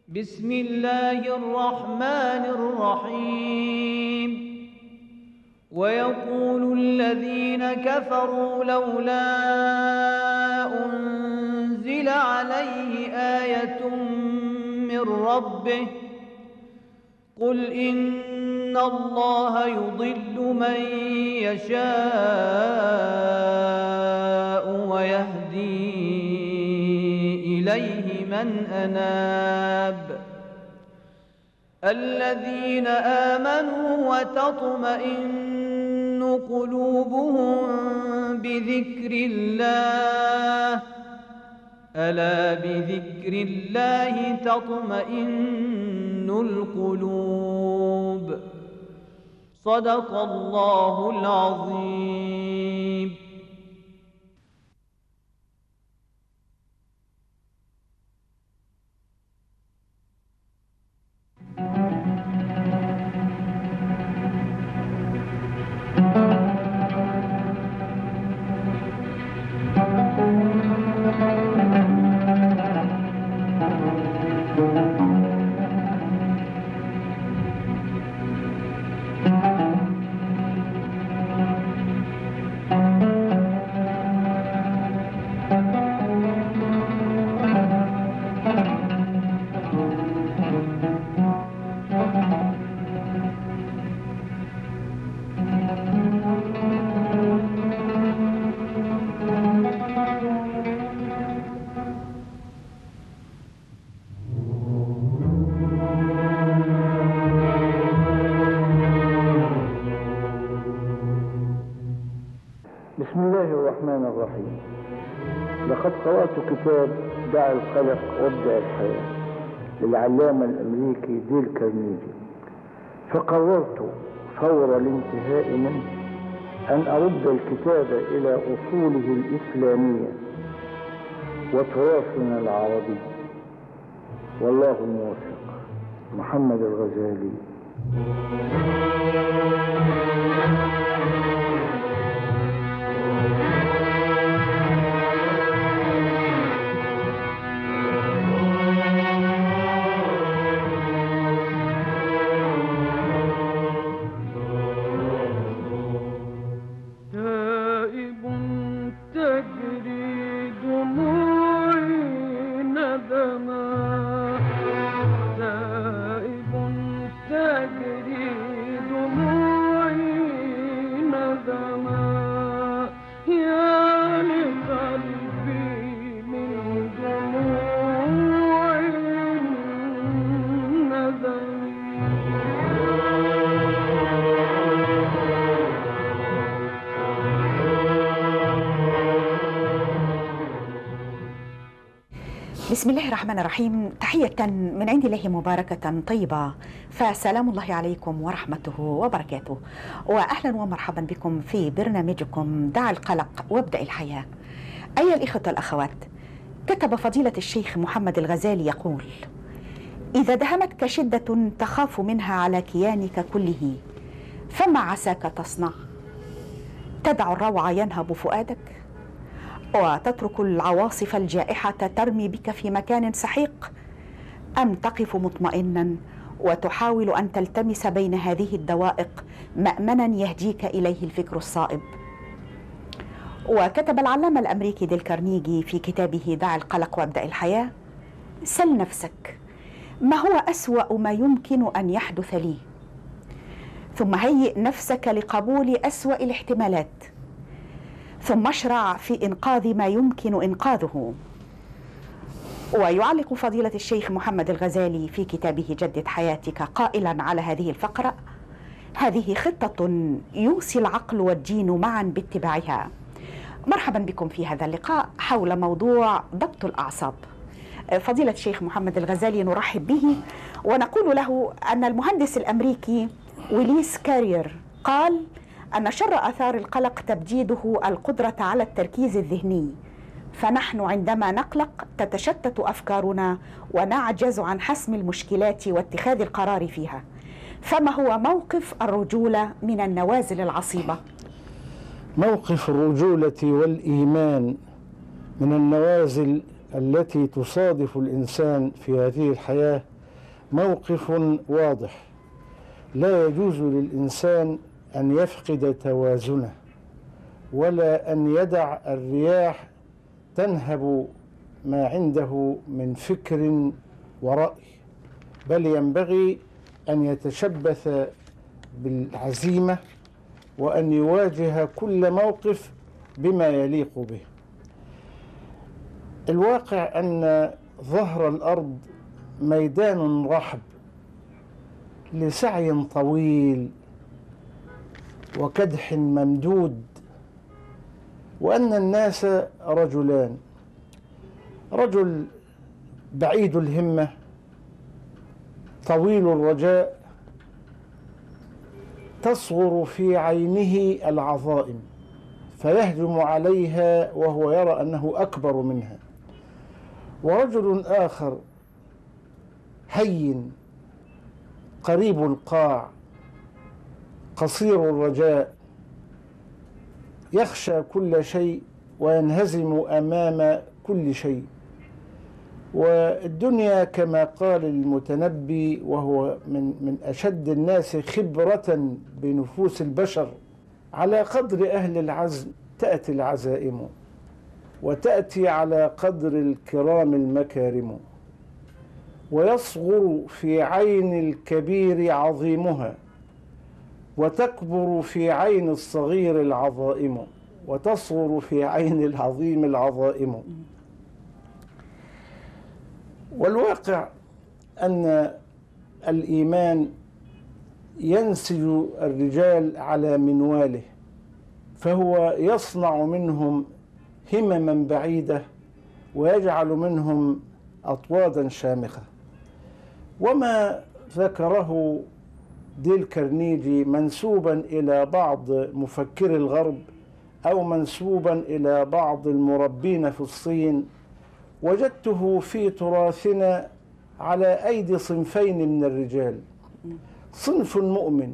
بسم الله الرحمن الرحيم. ويقول الذين كفروا لولا أنزل عليه آية من ربه قل إن الله يضل من يشاء ويهدي إليه من أناب الذين آمنوا وتطمئن قلوبهم بذكر الله ألا بذكر الله تطمئن القلوب. صدق الله العظيم. بسم الله الرحمن الرحيم. لقد قرأت كتاب دع القلق وابدأ الحياة للعلامة الأمريكي ديل كارنيجي، فقررت فور الانتهاء منه أن أرد الكتاب إلى أصوله الإسلامية وتراثنا العربي، والله الموفق. محمد الغزالي. بسم الله الرحمن الرحيم. تحية من عند الله مباركة طيبة، فسلام الله عليكم ورحمته وبركاته، وأهلا ومرحبا بكم في برنامجكم دع القلق وابدأ الحياة. أيها الإخوة والأخوات، كتب فضيلة الشيخ محمد الغزالي يقول: إذا دهمتك شدة تخاف منها على كيانك كله فما عساك تصنع؟ تدع الروع ينهب فؤادك وتترك العواصف الجائحة ترمي بك في مكان سحيق، أم تقف مطمئنا وتحاول أن تلتمس بين هذه الدوائق مأمنا يهديك إليه الفكر الصائب؟ وكتب العلامة الأمريكي ديل كارنيجي في كتابه دع القلق وابدأ الحياة: سل نفسك ما هو أسوأ ما يمكن أن يحدث لي، ثم هيئ نفسك لقبول أسوأ الاحتمالات، ثم اشرع في إنقاذ ما يمكن إنقاذه. ويعلق فضيلة الشيخ محمد الغزالي في كتابه جدد حياتك قائلا على هذه الفقرة: هذه خطة يوصي العقل والدين معا باتباعها. مرحبا بكم في هذا اللقاء حول موضوع ضبط الأعصاب. فضيلة الشيخ محمد الغزالي نرحب به ونقول له أن المهندس الأمريكي ويليس كارير قال أن شر آثار القلق تبديده القدرة على التركيز الذهني، فنحن عندما نقلق تتشتت أفكارنا ونعجز عن حسم المشكلات واتخاذ القرار فيها. فما هو موقف الرجولة من النوازل العصيبة؟ موقف الرجولة والإيمان من النوازل التي تصادف الإنسان في هذه الحياة موقف واضح. لا يجوز للإنسان أن يفقد توازنه، ولا أن يدع الرياح تنهب ما عنده من فكر ورأي، بل ينبغي أن يتشبث بالعزيمة وأن يواجه كل موقف بما يليق به. الواقع أن ظهر الأرض ميدان رحب لسعي طويل وكدح ممدود، وأن الناس رجلان: رجل بعيد الهمة طويل الرجاء تصغر في عينه العظائم فيهجم عليها وهو يرى أنه أكبر منها، ورجل آخر هين قريب القاع قصير الرجاء يخشى كل شيء وينهزم أمام كل شيء. والدنيا كما قال المتنبي، وهو من أشد الناس خبرة بنفوس البشر: على قدر أهل العزم تأتي العزائم، وتأتي على قدر الكرام المكارم، ويصغر في عين الكبير عظيمها، وتكبر في عين الصغير العظائم، وتصغر في عين العظيم العظائم. والواقع أن الإيمان ينسج الرجال على منواله، فهو يصنع منهم همما بعيدة ويجعل منهم أطوادا شامخة. وما ذكره ديل كارنيجي منسوبا إلى بعض مفكري الغرب أو منسوبا إلى بعض المربين في الصين وجدته في تراثنا على أيدي صنفين من الرجال: صنف مؤمن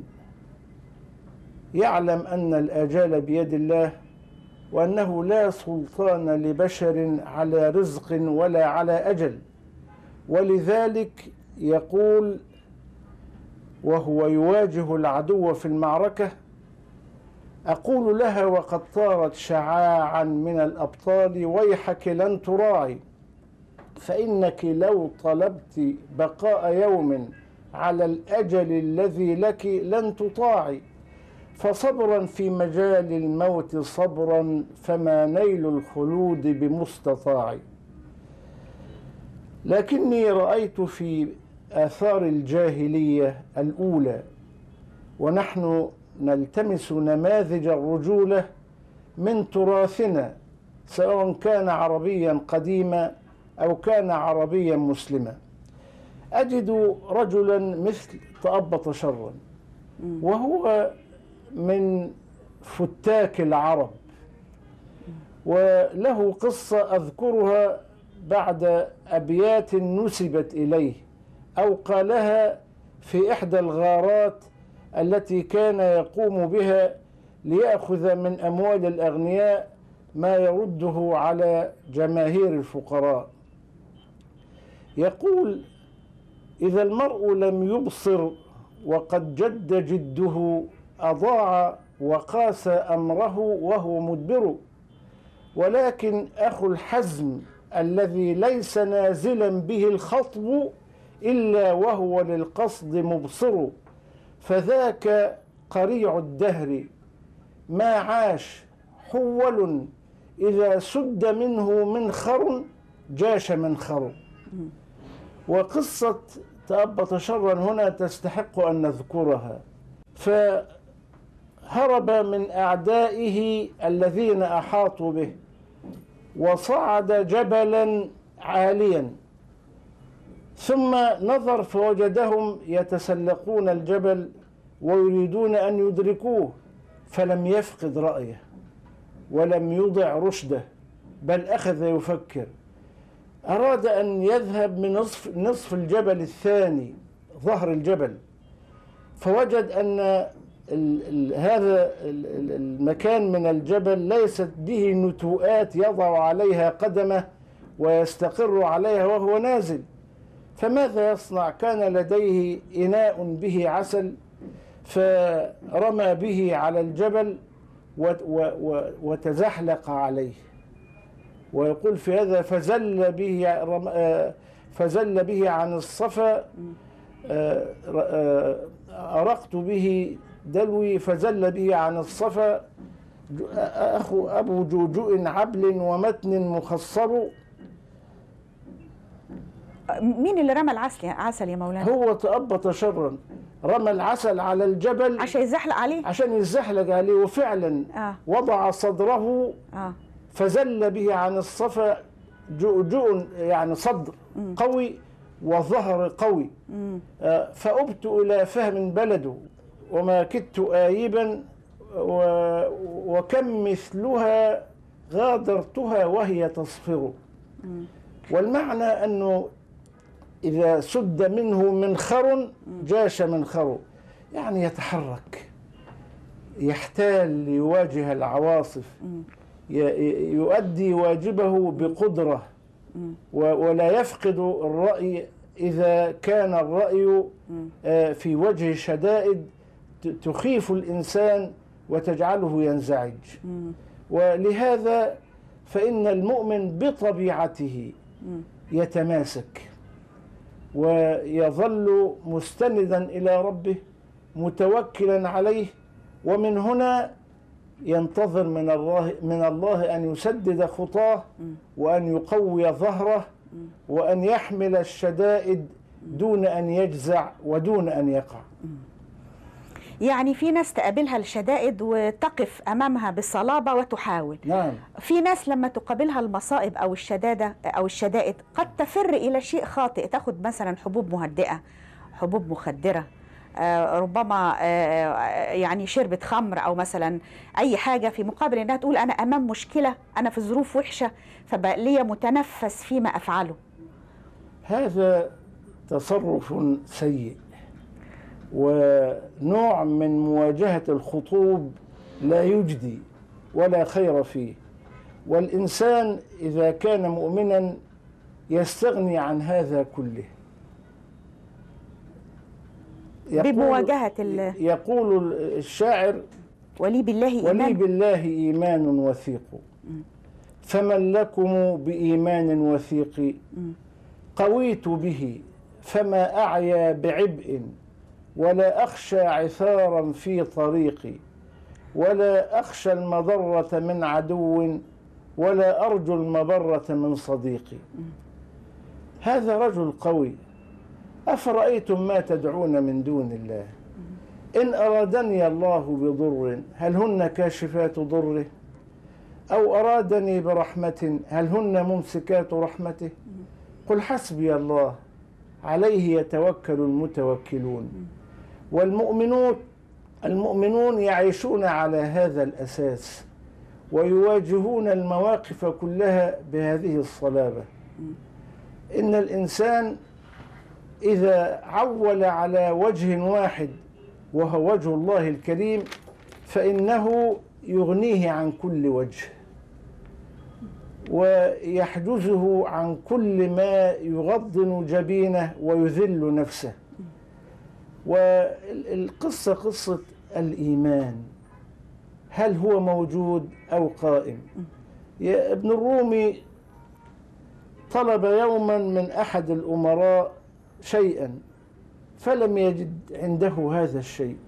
يعلم أن الآجال بيد الله، وأنه لا سلطان لبشر على رزق ولا على أجل، ولذلك يقول وهو يواجه العدو في المعركة: أقول لها وقد طارت شعاعا من الأبطال: ويحك لن تراعي، فإنك لو طلبت بقاء يوم على الأجل الذي لك لن تطاعي، فصبرا في مجال الموت صبرا، فما نيل الخلود بمستطاع. لكني رأيت في آثار الجاهلية الأولى، ونحن نلتمس نماذج الرجولة من تراثنا، سواء كان عربيا قديما أو كان عربيا مسلما، أجد رجلا مثل تأبط شرا، وهو من فتاك العرب، وله قصة أذكرها بعد أبيات نسبت إليه أو قالها في إحدى الغارات التي كان يقوم بها ليأخذ من أموال الأغنياء ما يرده على جماهير الفقراء. يقول: إذا المرء لم يبصر وقد جد جده، أضاع وقاس أمره وهو مدبر، ولكن أخو الحزم الذي ليس نازلا به الخطب إلا وهو للقصد مبصر، فذاك قريع الدهر ما عاش حول، إذا سد منه منخر جاش منخر. وقصة تأبط شرا هنا تستحق أن نذكرها. فهرب من أعدائه الذين أحاطوا به وصعد جبلا عاليا، ثم نظر فوجدهم يتسلقون الجبل ويريدون أن يدركوه، فلم يفقد رأيه ولم يضع رشده، بل أخذ يفكر. أراد أن يذهب من نصف الجبل الثاني، ظهر الجبل، فوجد أن هذا المكان من الجبل ليست به نتوءات يضع عليها قدمه ويستقر عليها وهو نازل، فماذا يصنع؟ كان لديه إناء به عسل فرمى به على الجبل وتزحلق عليه، ويقول في هذا فزل به عن الصفا، أرقت به دلوي فزل به عن الصفا، أخو أبو جوجوء عبل ومتن مخصر. مين اللي رمى العسل يا مولانا؟ هو تأبط شرا، رمى العسل على الجبل عشان يزحلق عليه، عشان يزحلق عليه، وفعلا وضع صدره فزل به عن الصفا، جوء يعني صدر قوي وظهر قوي. فأبت إلى فهم بلده وما كدت آيبا، وكم مثلها غادرتها وهي تصفر. والمعنى أنه إذا سد منه منخر جاش منخر، يعني يتحرك، يحتال ليواجه العواصف، يؤدي واجبه بقدرة، ولا يفقد الرأي إذا كان الرأي في وجه شدائد تخيف الإنسان وتجعله ينزعج. ولهذا فإن المؤمن بطبيعته يتماسك ويظل مستندا إلى ربه متوكلا عليه، ومن هنا ينتظر من الله أن يسدد خطاه وأن يقوي ظهره وأن يحمل الشدائد دون أن يجزع ودون أن يقع. يعني في ناس تقابلها الشدائد وتقف أمامها بصلابة وتحاول. نعم. في ناس لما تقابلها المصائب أو الشدائد قد تفر إلى شيء خاطئ، تأخذ مثلا حبوب مهدئة، حبوب مخدرة، ربما يعني شربت خمر أو مثلا أي حاجة، في مقابل أنها تقول أنا أمام مشكلة، أنا في ظروف وحشة، فبقى لي متنفس فيما أفعله. هذا تصرف سيء ونوع من مواجهة الخطوب لا يجدي ولا خير فيه. والإنسان إذا كان مؤمنا يستغني عن هذا كله. يقول الشاعر: ولي بالله إيمان وثيق، فمن لكم بإيمان وثيق، قويت به فما أعيا بعبء، ولا أخشى عثارا في طريقي، ولا أخشى المضرة من عدو، ولا أرجو المبرة من صديقي. هذا رجل قوي. أفرأيتم ما تدعون من دون الله إن أرادني الله بضر هل هن كاشفات ضره، أو أرادني برحمة هل هن ممسكات رحمته، قل حسبي الله عليه يتوكل المتوكلون. والمؤمنون يعيشون على هذا الأساس ويواجهون المواقف كلها بهذه الصلابة. إن الإنسان إذا عول على وجه واحد وهو وجه الله الكريم فإنه يغنيه عن كل وجه ويحجزه عن كل ما يغضن جبينه ويذل نفسه. والقصة قصة الإيمان، هل هو موجود أو قائم؟ ابن الرومي طلب يوما من أحد الأمراء شيئا فلم يجد عنده هذا الشيء،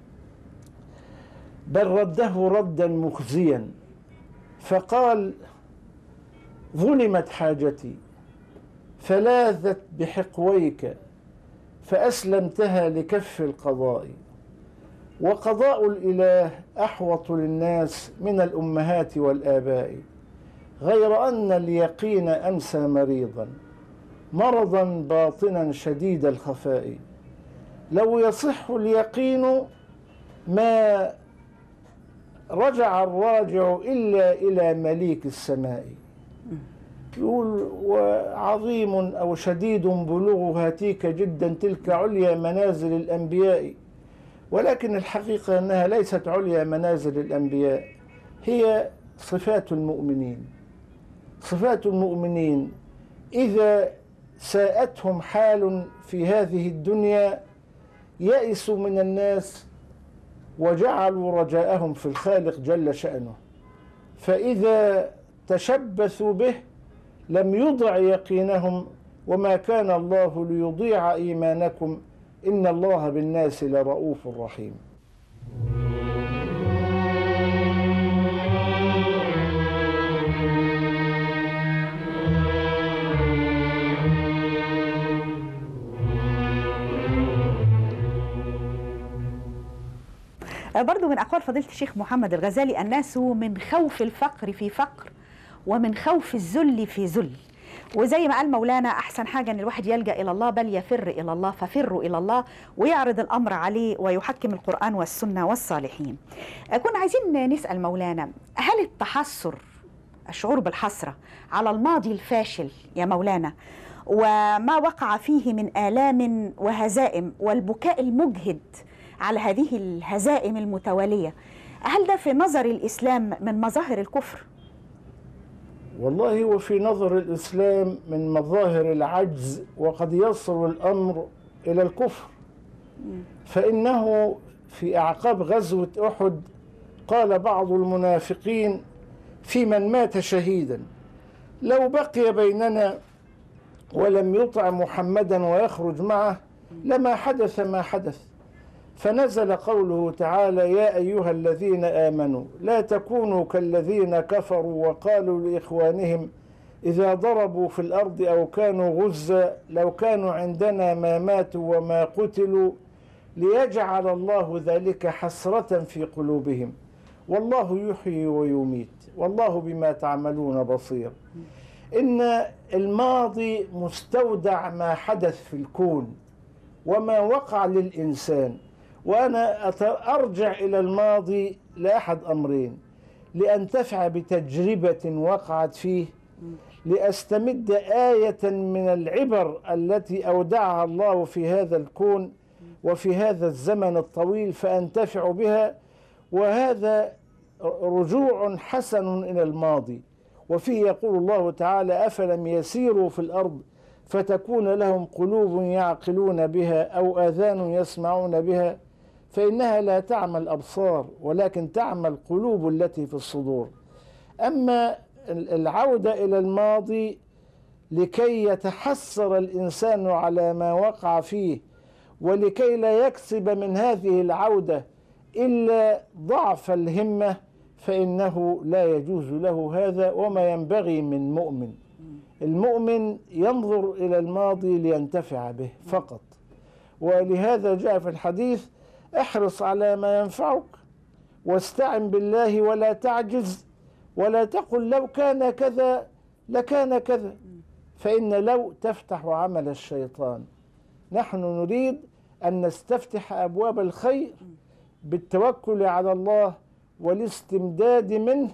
بل رده ردا مخزيا، فقال: ظلمت حاجتي فلاذت بحقويك فأسلمتها لكف القضاء، وقضاء الإله أحوط للناس من الأمهات والآباء، غير أن اليقين أمسى مرضا باطنا شديد الخفاء، لو يصح اليقين ما رجع الراجع إلا إلى مليك السماء. يقول: وعظيم أو شديد بلوغ هاتيك جدا تلك عليا منازل الأنبياء، ولكن الحقيقة أنها ليست عليا منازل الأنبياء، هي صفات المؤمنين. صفات المؤمنين إذا ساءتهم حال في هذه الدنيا يئسوا من الناس وجعلوا رجاءهم في الخالق جل شأنه، فإذا تشبثوا به لم يضع يقينهم، وما كان الله ليضيع إيمانكم إن الله بالناس لرؤوف رحيم. برضو من أقوال فضيلة الشيخ محمد الغزالي: الناس من خوف الفقر في فقر، ومن خوف الذل في ذل. وزي ما قال مولانا: أحسن حاجة أن الواحد يلجأ إلى الله، بل يفر إلى الله، ففروا إلى الله، ويعرض الأمر عليه ويحكم القرآن والسنة والصالحين. كنا عايزين نسأل مولانا: هل التحسر، الشعور بالحسرة على الماضي الفاشل يا مولانا وما وقع فيه من آلام وهزائم والبكاء المجهد على هذه الهزائم المتوالية، هل ده في نظر الإسلام من مظاهر الكفر؟ والله وفي نظر الإسلام من مظاهر العجز، وقد يصل الأمر إلى الكفر. فإنه في أعقاب غزوة أحد قال بعض المنافقين في من مات شهيدا: لو بقي بيننا ولم يطع محمدا ويخرج معه لما حدث ما حدث. فنزل قوله تعالى: يا أيها الذين آمنوا لا تكونوا كالذين كفروا وقالوا لإخوانهم إذا ضربوا في الأرض أو كانوا غزا لو كانوا عندنا ما ماتوا وما قتلوا ليجعل الله ذلك حسرة في قلوبهم والله يحيي ويميت والله بما تعملون بصير. إن الماضي مستودع ما حدث في الكون وما وقع للإنسان، وأنا أرجع إلى الماضي لأحد أمرين: لأنتفع بتجربة وقعت فيه، لأستمد آية من العبر التي أودعها الله في هذا الكون وفي هذا الزمن الطويل فأنتفع بها، وهذا رجوع حسن إلى الماضي. وفيه يقول الله تعالى: أفلم يسيروا في الأرض فتكون لهم قلوب يعقلون بها أو آذان يسمعون بها فإنها لا تعمى الأبصار ولكن تعمى القلوب التي في الصدور. أما العودة إلى الماضي لكي يتحسر الإنسان على ما وقع فيه ولكي لا يكسب من هذه العودة إلا ضعف الهمة، فإنه لا يجوز له هذا وما ينبغي من مؤمن. المؤمن ينظر إلى الماضي لينتفع به فقط. ولهذا جاء في الحديث: احرص على ما ينفعك واستعن بالله ولا تعجز ولا تقل لو كان كذا لكان كذا، فإن لو تفتح عمل الشيطان. نحن نريد أن نستفتح أبواب الخير بالتوكل على الله والاستمداد منه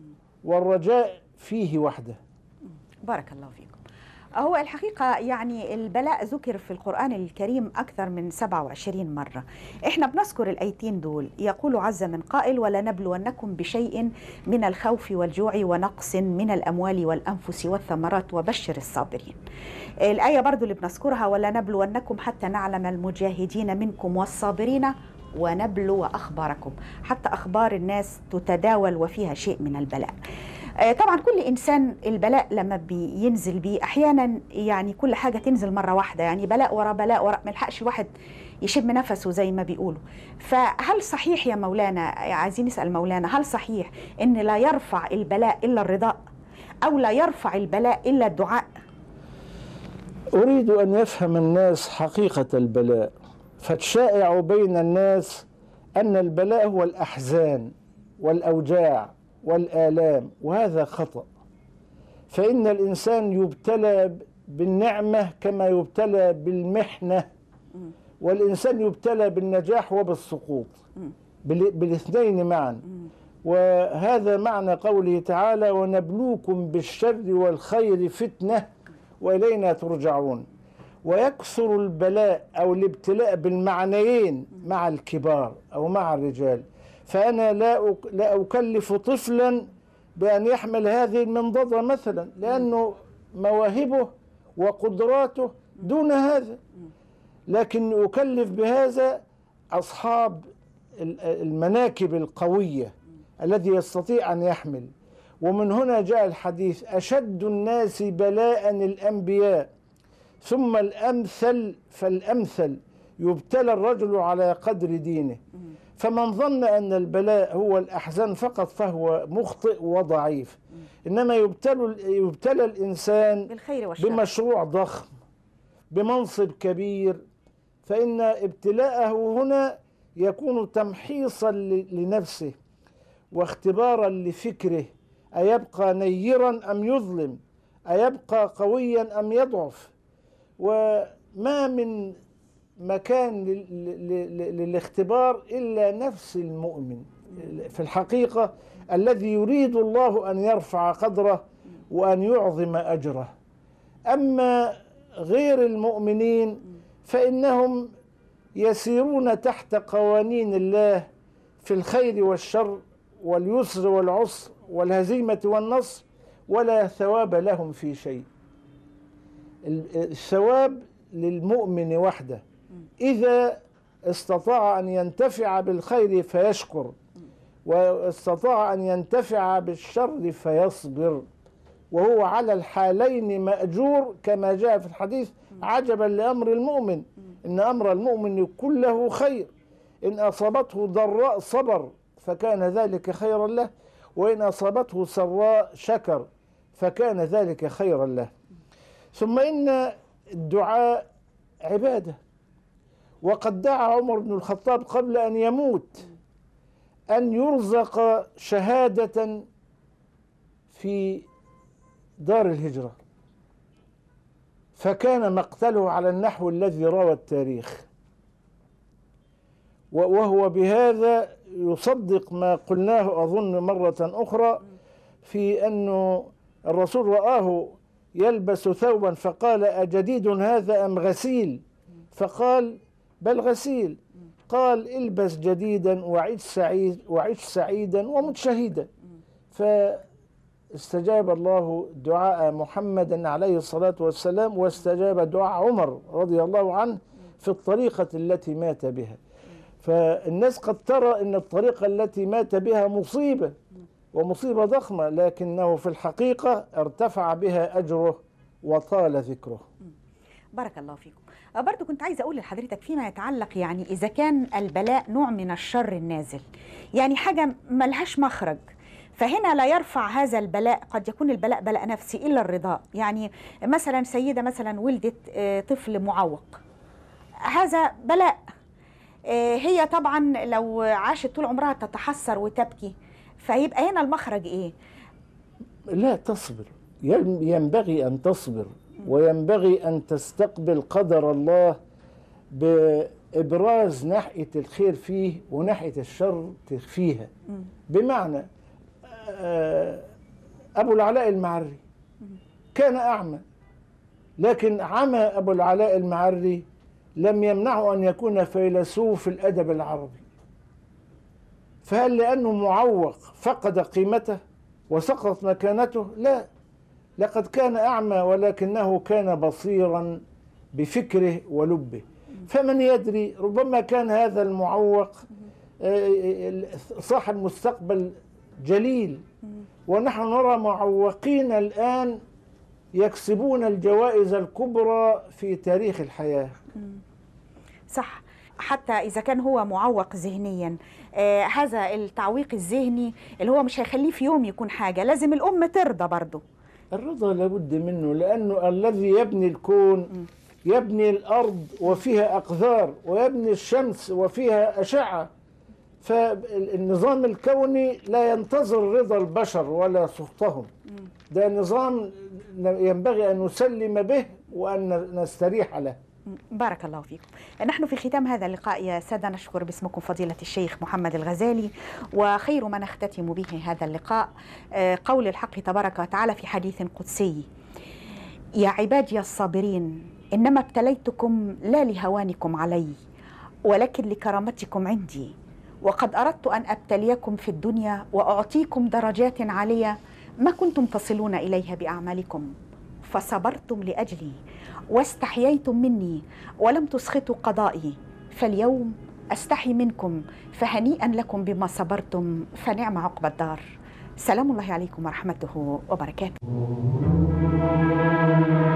والرجاء فيه وحده. بارك الله فيكم. هو الحقيقة يعني البلاء ذكر في القرآن الكريم أكثر من 27 مرة. إحنا بنذكر الآيتين دول. يقول عز من قائل: ولنبلونكم بشيء من الخوف والجوع ونقص من الأموال والأنفس والثمرات وبشر الصابرين. الآية برضو اللي بنذكرها: ولنبلونكم حتى نعلم المجاهدين منكم والصابرين ونبلو أخباركم، حتى أخبار الناس تتداول وفيها شيء من البلاء. طبعا كل إنسان البلاء لما بينزل بيه أحيانا يعني كل حاجة تنزل مرة واحدة، يعني بلاء ورا بلاء ورا، ما يلحقش الواحد يشم نفسه زي ما بيقولوا. فهل صحيح يا مولانا، عايزين نسأل مولانا، هل صحيح إن لا يرفع البلاء إلا الرضاء، أو لا يرفع البلاء إلا الدعاء؟ أريد أن يفهم الناس حقيقة البلاء. فالشائع بين الناس أن البلاء هو الأحزان والأوجاع والآلام، وهذا خطأ. فإن الإنسان يبتلى بالنعمة كما يبتلى بالمحنة، والإنسان يبتلى بالنجاح وبالسقوط، بالاثنين معا. وهذا معنى قوله تعالى: ونبلوكم بالشر والخير فتنة وإلينا ترجعون. ويكثر البلاء أو الابتلاء بالمعنيين مع الكبار أو مع الرجال. فأنا لا أكلف طفلا بأن يحمل هذه المنضدة مثلا، لأنه مواهبه وقدراته دون هذا، لكن يكلف بهذا أصحاب المناكب القوية الذي يستطيع أن يحمل. ومن هنا جاء الحديث: أشد الناس بلاء الأنبياء ثم الأمثل فالأمثل، يبتلى الرجل على قدر دينه. فمن ظن أن البلاء هو الأحزان فقط فهو مخطئ وضعيف، إنما يبتلى الإنسان بالخير والشر، بمشروع ضخم، بمنصب كبير، فإن ابتلاءه هنا يكون تمحيصا لنفسه واختبارا لفكره، أيبقى نيرا أم يظلم، أيبقى قويا أم يضعف. وما من مكان للاختبار إلا نفس المؤمن في الحقيقة، الذي يريد الله أن يرفع قدره وأن يعظم أجره. أما غير المؤمنين فإنهم يسيرون تحت قوانين الله في الخير والشر واليسر والعسر والهزيمة والنصر، ولا ثواب لهم في شيء. الثواب للمؤمن وحده، إذا استطاع أن ينتفع بالخير فيشكر، واستطاع أن ينتفع بالشر فيصبر، وهو على الحالين مأجور، كما جاء في الحديث: عجبا لأمر المؤمن، إن أمر المؤمن كله خير، إن أصابته ضراء صبر فكان ذلك خيرا له، وإن أصابته سراء شكر فكان ذلك خيرا له. ثم إن الدعاء عبادة، وقد دعا عمر بن الخطاب قبل أن يموت أن يرزق شهادة في دار الهجرة، فكان مقتله على النحو الذي روى التاريخ، وهو بهذا يصدق ما قلناه أظن مرة أخرى في أنه الرسول رآه يلبس ثوبا فقال: أجديد هذا أم غسيل؟ فقال: بل غسيل. قال: البس جديدا وعيش سعيدا ومت شهيدا. فاستجاب الله دعاء محمد عليه الصلاة والسلام، واستجاب دعاء عمر رضي الله عنه في الطريقة التي مات بها. فالناس قد ترى أن الطريقة التي مات بها مصيبة، ومصيبة ضخمة، لكنه في الحقيقة ارتفع بها أجره وطال ذكره. بارك الله فيكم. برضو كنت عايزة أقول لحضرتك فيما يتعلق، يعني إذا كان البلاء نوع من الشر النازل، يعني حاجة ملهاش مخرج، فهنا لا يرفع هذا البلاء، قد يكون البلاء بلاء نفسي، إلا الرضا. يعني مثلا سيدة مثلا ولدت طفل معوق، هذا بلاء، هي طبعا لو عاشت طول عمرها تتحسر وتبكي، فيبقى هنا المخرج إيه؟ لا تصبر، ينبغي أن تصبر، وينبغي أن تستقبل قدر الله بإبراز ناحية الخير فيه وناحية الشر تخفيها. بمعنى أبو العلاء المعري كان أعمى، لكن عمى أبو العلاء المعري لم يمنعه أن يكون فيلسوف الأدب العربي. فهل لأنه معوق فقد قيمته وسقطت مكانته؟ لا، لقد كان أعمى ولكنه كان بصيرا بفكره ولبه. فمن يدري، ربما كان هذا المعوق صاحب مستقبل جليل، ونحن نرى معوقين الآن يكسبون الجوائز الكبرى في تاريخ الحياة. صح، حتى إذا كان هو معوق ذهنيا، هذا التعويق الذهني اللي هو مش هيخليه في يوم يكون حاجة، لازم الأم ترضى برضه. الرضا لابد منه، لأنه الذي يبني الكون يبني الأرض وفيها أقذار، ويبني الشمس وفيها أشعة. فالنظام الكوني لا ينتظر رضا البشر ولا سخطهم، ده نظام ينبغي أن نسلم به وأن نستريح له. بارك الله فيكم. نحن في ختام هذا اللقاء يا سادة نشكر باسمكم فضيلة الشيخ محمد الغزالي، وخير ما نختتم به هذا اللقاء قول الحق تبارك وتعالى في حديث قدسي: يا عبادي الصابرين إنما ابتليتكم لا لهوانكم علي ولكن لكرامتكم عندي، وقد أردت أن أبتليكم في الدنيا وأعطيكم درجات عالية ما كنتم تصلون إليها بأعمالكم، فصبرتم لأجلي واستحييتم مني ولم تسخطوا قضائي، فاليوم أستحي منكم، فهنيئا لكم بما صبرتم، فنعم عقبى الدار. سلام الله عليكم ورحمته وبركاته.